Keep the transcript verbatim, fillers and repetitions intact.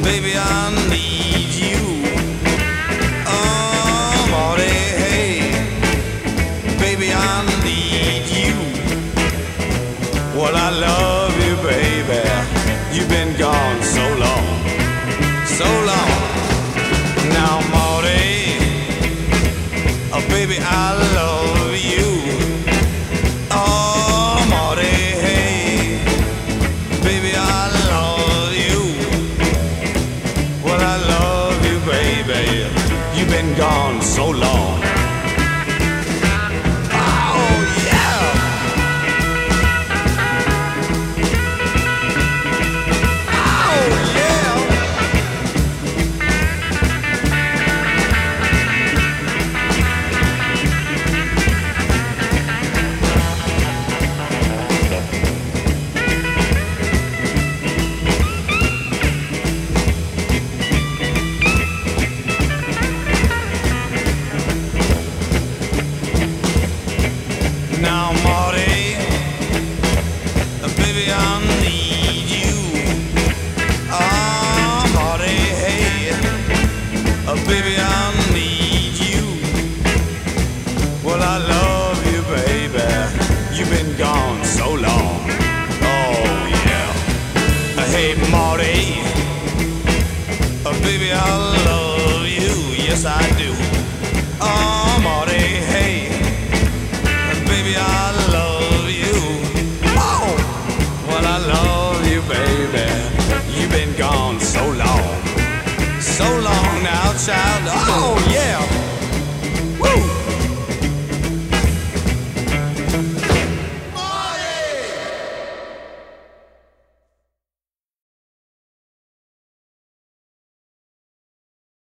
baby, I need you. Oh, Marty, hey, baby, I need you. Well, I love you, baby. You've been gone so long, so long. Now, Marty, oh, baby, I love you. Oh, Marty, hey, baby, I love you. Well, I love you, baby. You've been gone so long. Oh, yeah. Oh, yeah. Now, Marty, baby, I need you. Oh, Marty, hey, baby, I need you. Well, I love you, baby. You've been gone so long. Oh, yeah. Hey, Marty, baby, I love you. Yes, I do. Oh, Marty, hey, baby, I love you. Oh, well, I love you, baby. You've been gone so long, so long now, child. Oh, yeah. Woo.